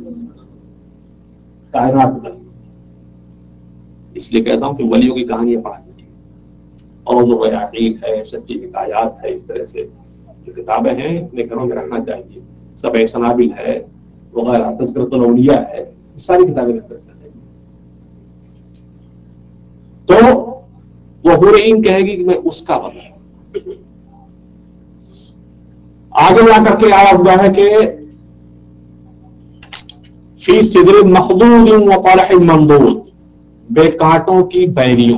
کائنات بن. اس لیے کہتا ہوں کہ ولیوں کی کہانیاں پڑھانی چاہیے اور جو حقیق ہے سچی حکایات ہے اس طرح سے جو کتابیں ہیں اپنے گھروں میں رکھنا چاہیے. سب سنابل ہے وغیرہ تذکرۃ الاولیاء ہے ساری کتابیں رکھنا چاہیے. تو وہ حورین کہے گی کہ میں اس کا ولی ہوں. آگے جا کر کے آیا ہوا ہے کہ فی صدر مخضود و طلح ممدود بے کانٹوں کی بیریوں.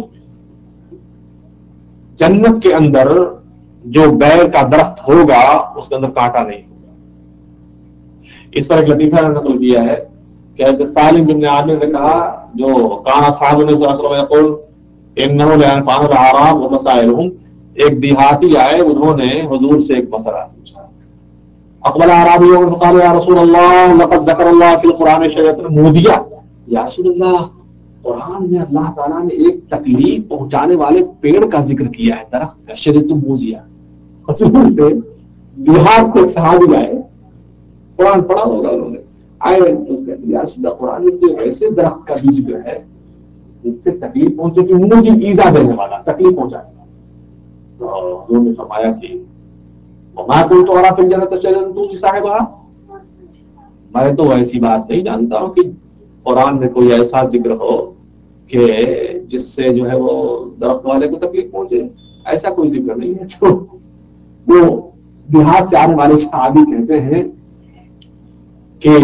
جنت کے اندر جو بیر کا درخت ہوگا اس کے اندر کانٹا نہیں ہوگا. اس پر ایک لطیفہ نقل کیا ہے کہ حضرت سالم بن عامر نے کہا جو کانا صاحب نے یقول انه لانفان الاعراب ومسائلهم ایک دیہاتی آئے انہوں نے حضور سے ایک مسئلہ پوچھا. اقبل اعرابی وقال یا رسول اللہ لقد ذکر اللہ فی القرآن شجرۃ مودیہ. یا رسول اللہ قرآن میں اللہ تعالیٰ نے ایک تکلیف پہنچانے والے پیڑ کا ذکر کیا ہے درخت کا شجرۃ مودیہ. حضور سے دیہات سے صحابی آئے قرآن پڑھا ہوگا انہوں نے آئے تو کہتے یا رسول اللہ قرآن میں تو ایسے درخت کا بھی ذکر ہے جس سے تکلیف پہنچے کہ مجھے ایزا دینے والا تکلیف پہنچانے والا. تو انہوں نے فرمایا کہ وما كنت ارى في الجنة شجرة تؤذي صاحبها. میں تو ایسی بات نہیں جانتا ہوں کہ قرآن میں کوئی ایسا ذکر ہو کہ جس سے جو ہے وہ درخت والے کو تکلیف پہنچے. ایسا کوئی ذکر نہیں ہے. تو وہ دیہات سے آنے والے صحابی کہتے ہیں کہ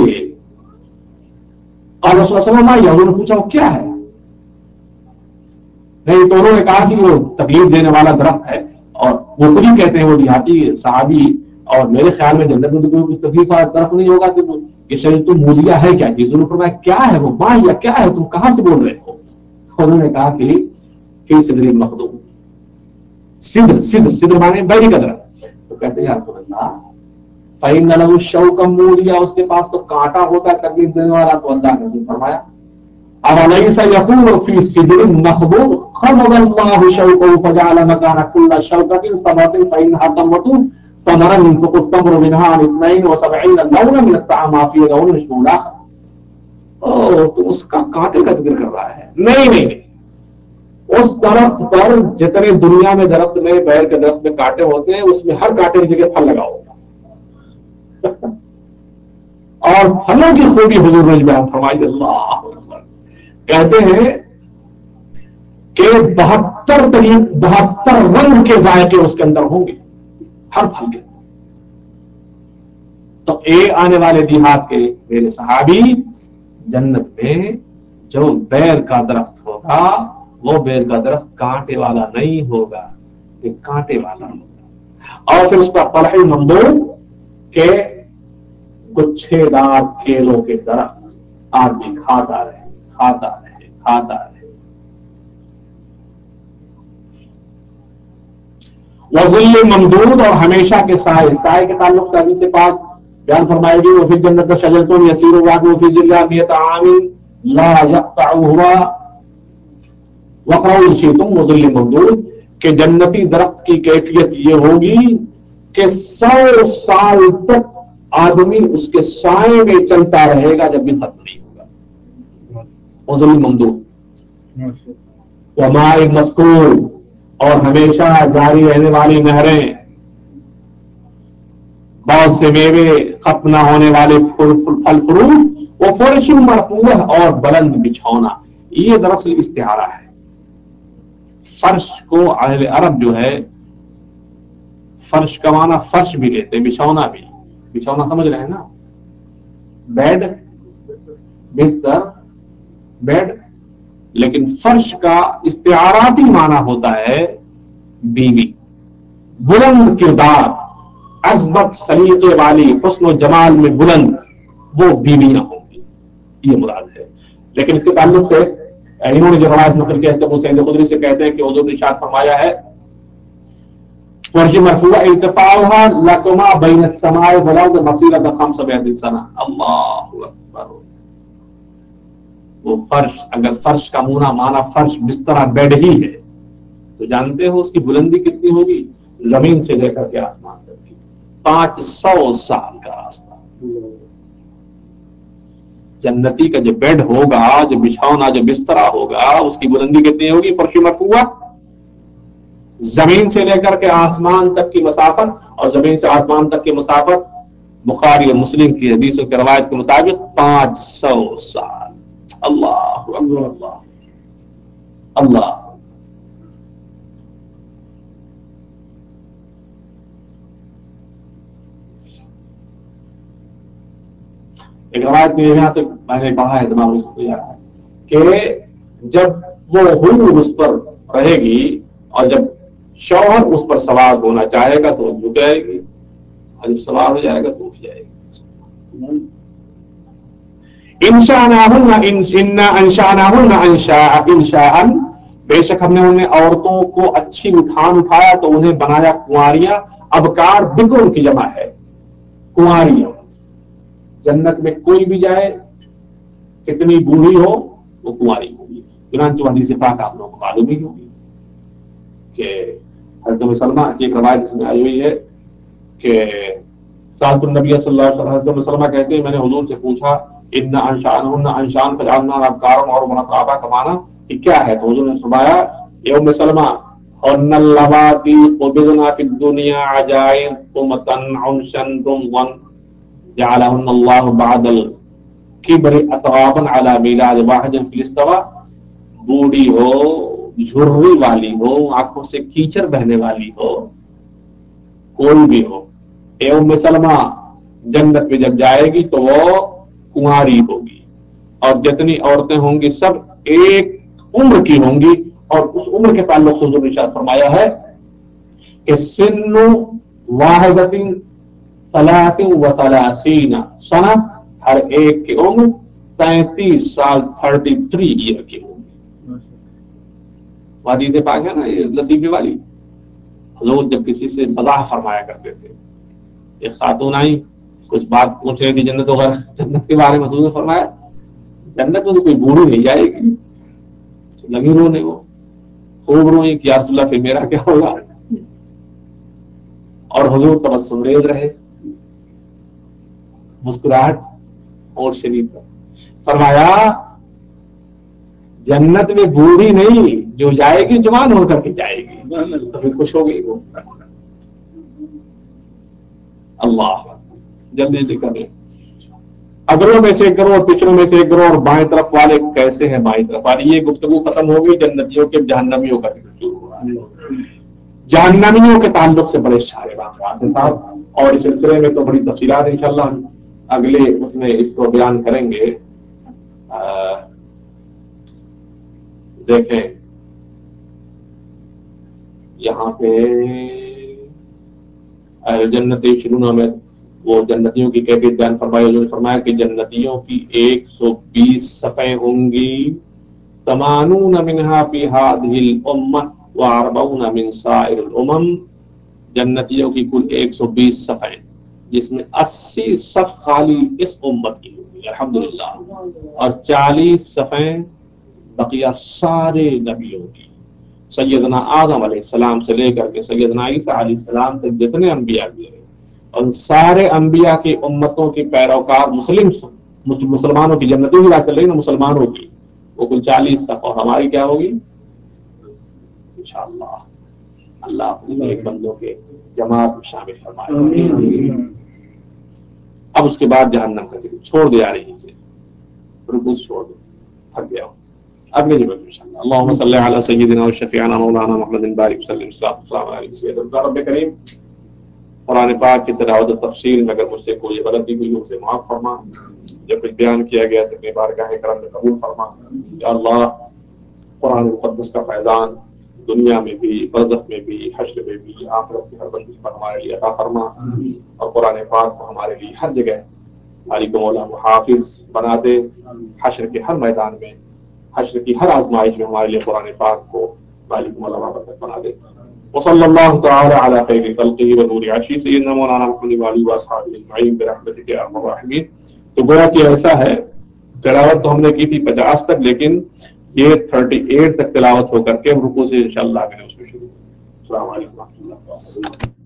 قال رسول اللہ صلی اللہ علیہ وسلم نے پوچھا وہ کیا ہے. نہیں تو انہوں نے کہا کہ وہ تکلیف دینے والا درخت ہے اور وہ خود ہی کہتے ہیں وہ دیہاتی صحابی اور میرے خیال میں جنت میں تو کوئی تکلیف والا درخت نہیں ہوگا کہ یہ شجرۃ مودیہ ہے کیا چیز. انہوں نے فرمایا کیا ہے وہ ماں یا کیا ہے تم کہاں سے بول رہے ہو. انہوں نے کہا کہ فی صدر مخضود صدر صدر صدر مانے بیری کا درخت. تو کہتے ہیں یا رسول اللہ فإن له شوكا موديا اس کے پاس تو کانٹا ہوتا ہے تکلیف دینے والا. تو اللہ نے فرمایا أوليس يقول في صدر مخضود خضب الله شوكه فجعل مكان كل شوكة ثمرة فإنها تمرة ثمرا ينفق الثمر منها عن اثنين وسبعين لونا من الطعام ما فيه لون مشبوه الآخر. او تو اس کا کانٹے کا ذکر کر رہا ہے. نہیں نہیں اس درخت پر جتنے دنیا میں درخت میں بیر کے درخت میں کانٹے ہوتے ہیں اس میں ہر کانٹے کی جگہ پھل لگا ہوگا. اور پھلوں کی خوبی حضور نے بیان فرمائی. اللہ کہتے ہیں کہ بہتر ترین بہتر رنگ کے ذائقے اس کے اندر ہوں گے ہر پھل کے. تو اے آنے والے دیہات کے میرے صحابی جنت میں جو بیر کا درخت ہوگا وہ بیر کا درخت کانٹے والا نہیں ہوگا یہ کانٹے والا ہوگا. اور پھر اس کا طلح ممدود کے گچھے دار کیلوں کے درخت آدمی کھاتا رہے کھاتا رہے کھاتا رہے. وظل ممدود اور ہمیشہ کے سائے. سائے کے تعلق سے حدیث پاک بیان فرمائے گی وفی الجنۃ شجرۃ یسیر الرجل فی ظلها مئة عام لا يقطعها وقرؤوا شئتم وظل ممدود کہ جنتی درخت کی کیفیت یہ ہوگی کہ سو سال تک آدمی اس کے سائے میں چلتا رہے گا جب بھی ختم نہیں ہوگا. وظل ممدود وماء مسکوب اور ہمیشہ جاری رہنے والی نہریں. بہت سے میوے ختم نہ ہونے والے پھل فروٹ وہ فرش مرفوع اور بلند بچھونا. یہ دراصل استعارہ ہے. فرش کو اہل عرب جو ہے فرش کا معنی فرش بھی لیتے ہیں بچھونا بھی. بچھونا سمجھ رہے ہیں نا بیڈ بستر بیڈ. لیکن فرش کا استعاراتی معنی ہوتا ہے بیوی. بلند کردار عظمت سلیقے والی حسن و جمال میں بلند وہ بیویاں ہوں گی یہ مراد ہے. لیکن اس کے تعلق سے انہوں نے جو روایت نقل کیا ہے ابو سعید خدری سے کہتے ہیں کہ حضور نے ارشاد فرمایا ہے فرش مرفوع ارتفاعها لكما بين السماء والارض مسيرة خمسمائة سنة. اللہ اکبر. وہ فرش، اگر فرش کا مونا مانا فرش بستر بیڈ ہی ہے تو جانتے ہو اس کی بلندی کتنی ہوگی؟ زمین سے لے کر کے آسمان تک کی پانچ سو سال کا راستہ. جنتی کا جو بیڈ ہوگا، جو بچھونا، جو بسترا ہوگا، اس کی بلندی کتنی ہوگی؟ فرش مرفوع، زمین سے لے کر کے آسمان تک کی مسافت، اور زمین سے آسمان تک کی مسافت بخاری اور مسلم کی حدیثوں کی روایت کے مطابق پانچ سو سال. اللہ اللہ اللہ. ایک روایت میں یہاں تک میں نے پڑھا ہے، دماغ میں سمجھ آیا کہ جب وہ حور اس پر رہے گی اور جب شوہر اس پر سوار ہونا چاہے گا تو وہ جھک جائے گی، اور جب سوار ہو جائے گا تو اٹھ جائے گی. انشاناہن انشاناہن انشاء انشاء، بے شک ہم نے انہیں عورتوں کو اچھی اٹھان اٹھایا تو انہیں بنایا کنواریاں. ابکار بکر کی جمع ہے، کنواریاں. جنت میں کوئی بھی جائے کتنی بوڑھی ہو وہ کنواری ہوگی. چنانچہ حدیث پاک آپ لوگوں کو معلوم ہی ہوگی کہ حضرت ام سلمہ کی ایک روایت اس میں آئی ہوئی ہے کہ سالت النبی صلی اللہ علیہ وسلم، حضرت ام سلمہ کہتے ہیں میں نے حضور سے پوچھا ان انشان انشان فجعلنا ابکارا اور منقابا کمانا کہ کیا ہے، تو حضور نے فرمایا ام سلمہ ان اللواتی قبضنا فی الدنیا عجائز قمتن عنشن رمضن جعلہن اللہ بعد الکبر اتغابا علی میلاد واحد فی الاستواء. بوڑھی ہو، جھرری والی ہو، آنکھوں سے کیچڑ بہنے والی ہو، کوئی بھی ہو، اے ام سلمہ جنت میں جب جائے گی تو وہ کنواری ہوگی، اور جتنی عورتیں ہوں گی سب ایک عمر کی ہوں گی. اور اس عمر کے تعلق سے حضور نے ارشاد فرمایا ہے کہ سن واحدۃ ثلاث و ثلاثین سنہ، ہر ایک کی عمر تینتیس سال، تھرٹی تھری ایئر کی ہوگی. حدیث پاک ہے نا یہ لطیفے والی. حضور جب کسی سے مزاح فرمایا کرتے تھے، ایک خاتون آئی کچھ بات پوچھ رہی تھی جنت وغیرہ جنت کے بارے میں، حضور نے فرمایا جنت میں تو کوئی بوڑھی نہیں جائے گی. لگی رونے، وہ خوب روئی کہ یا رسول اللہ پھر میرا کیا ہوگا. اور حضور تبسم ریز رہے، مسکراہٹ اور شریف. فرمایا جنت میں بوڑھی نہیں، جو جائے گی جوان ہو کر کے جائے گی، تو پھر خوش ہو گئی وہ. اللہ جلدی جلدی کر لیں. اگروں میں سے ایک گروہ اور پچھڑوں میں سے ایک گروہ، اور بائیں طرف والے کیسے ہیں بائیں طرف والے. یہ گفتگو ختم ہو گئی جنتیوں کے جہنمیوں کا ذکر شروع ہوا ہے. جہنمیوں کے تعلق سے بڑے سارے واقعات ہیں صاحب، اور اس سلسلے میں تو بڑی تفصیلات انشاءاللہ اگلے اس میں اس کو بیان کریں گے. دیکھیں یہاں پہ جنتی شروع میں وہ جنتیوں کی کیفیت بیان فرمائی. انہوں نے فرمایا کہ جنتیوں کی ایک سو بیس صفحیں ہوں گی، ثمانون منہا فی ہذہ الامہ واربعون من سائر الامم. جنتیوں کی کل ایک سو بیس صفحیں، جس میں اسی صف خالی اس امت کی ہوگی الحمدللہ، اور چالیس صفحیں بقیہ سارے نبیوں کی. سیدنا آدم علیہ السلام سے لے کر کے سیدنا عیسیٰ علیہ السلام تک جتنے انبیاء ہوئے اور سارے انبیاء کی امتوں کی پیروکار مسلم مسلمانوں کی جنتوں کی بات چل رہی نا، مسلمانوں کی وہ کل چالیس صف، اور ہماری کیا ہوگی انشاءاللہ. اللہ اپنے ایک بندوں کے جماعت میں شامل فرمائے. اب اس کے بعد جہنم کا ذکر چھوڑ دیا رہی سے رکوز چھوڑ دو، تھک گیا ہوں. اب میری بات انشاءاللہ. اللهم صل علی سیدنا و شفیعنا مولانا محمد بارک وسلم السلام علیکم سیدنا رب کریم. قرآن پاک کی تلاوت و تفسیر میں اگر مجھ سے کوئی غلطی ہوئی اسے معاف فرما، جب کچھ بیان کیا گیا تو اپنی بارگاہ کرم میں قبول فرما. یا اللہ قرآن مقدس کا فیضان دنیا میں بھی، برزخ میں بھی، حشر میں بھی، آخرت کی ہر بندی پر ہمارے لیے عطا فرما، اور قرآن پاک کو ہمارے لیے ہر جگہ مالک مولا محافظ بنا دے. حشر کے ہر میدان میں، حشر کی ہر آزمائش میں ہمارے لیے قرآن پاک کو مالک مولا محافظ بنا دے. وصلی اللہ تعالی علی خیر خلقہ ونور عرشہ سیدنا مولانا محمد وعلی واصحابہ اجمعین برحمتک یا ارحم الراحمین۔ تو گویا کہ ایسا ہے، تلاوت تو ہم نے کی تھی پچاس تک، لیکن یہ تھرٹی ایٹ تک تلاوت ہو کر کے رکوع سے انشاءاللہ آگے اس میں شروع۔ السلام علیکم و رحمۃ اللہ۔